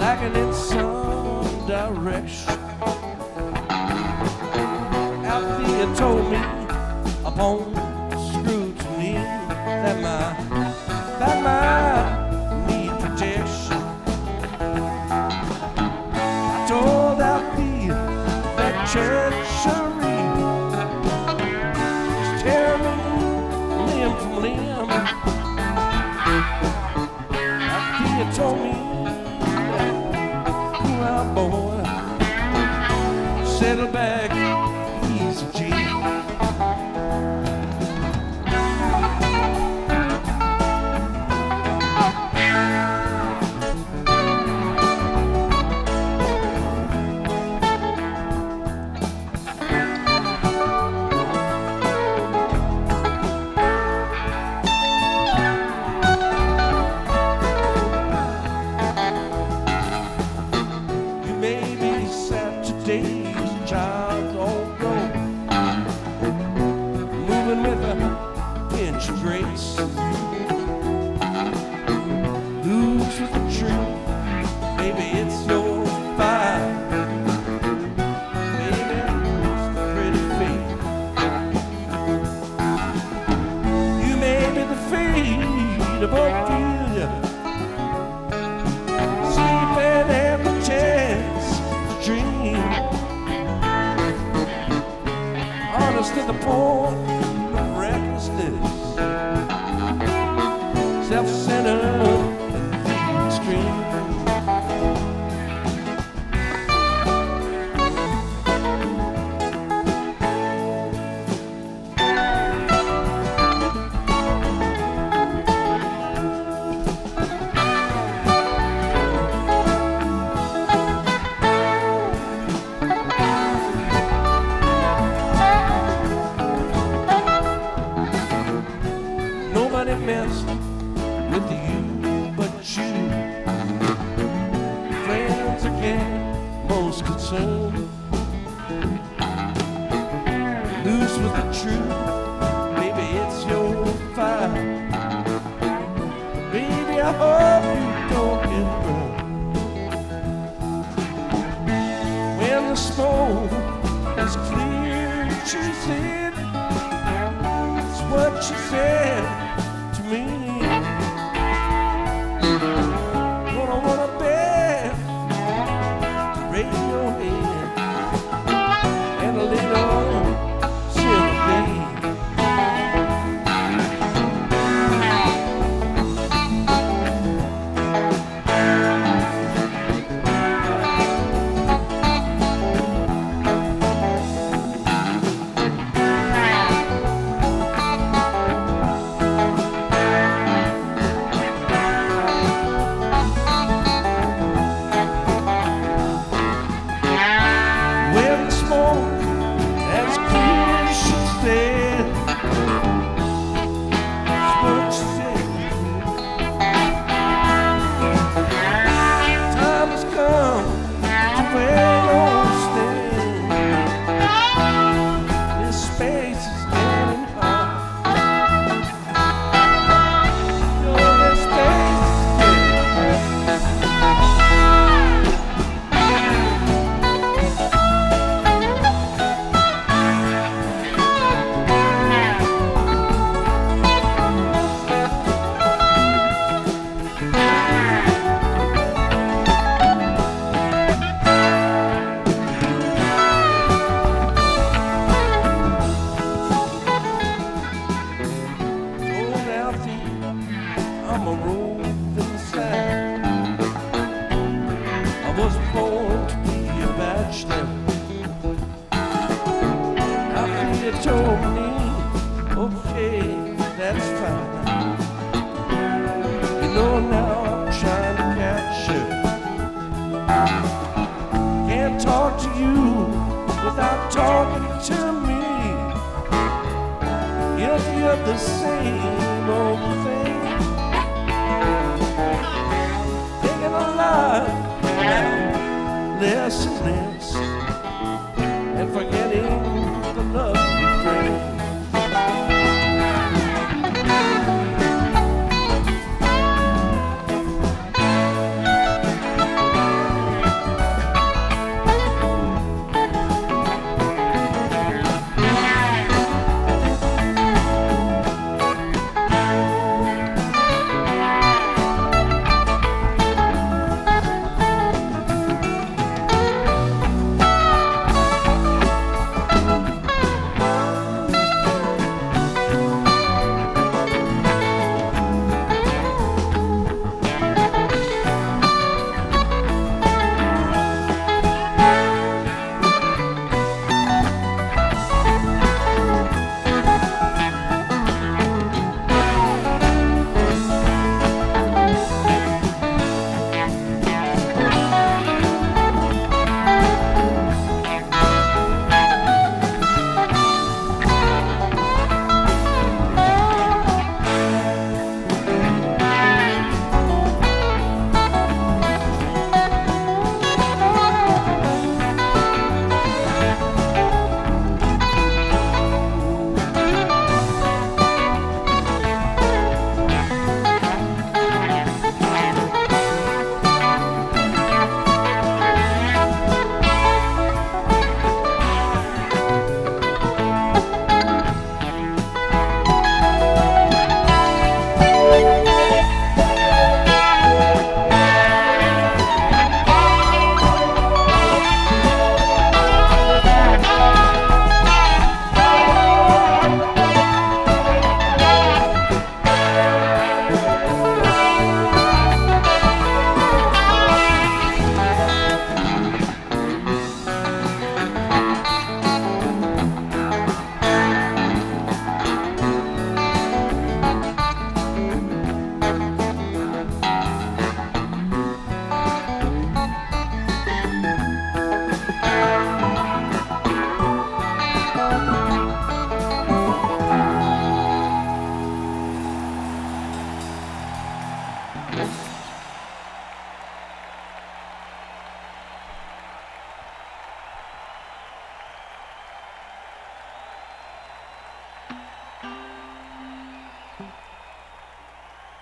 lacking in some direction. Althea told me upon scrutiny that my need protection. I told Althea that treachery is tearing me limb from limb. Althea told me that, well, boy, settle back, easy G. Saturday's child don't go, moving with a pinch of grace, lose with the truth, baby, it's your fight, baby, it's the pretty fate. You may be the fate of Ophelia, sleeping every chance dream, honest to the point of recklessness, self-centered and extreme. Nobody messed with you but you. Friends again, most concerned. Loose with the truth, baby, it's your fight. Baby, I hope you don't get burned. When the smoke is clear, she said, it's what she said to me. Gonna wanna bet to raise your head and a little sympathy. I'm a roving sand. I was born to be a bachelor. After you told me, okay, that's fine. You know now I'm trying to catch you. Can't talk to you without talking to me. Guilty of the same old thing. Taking a life less and less, and forgetting the love you bring. Okay.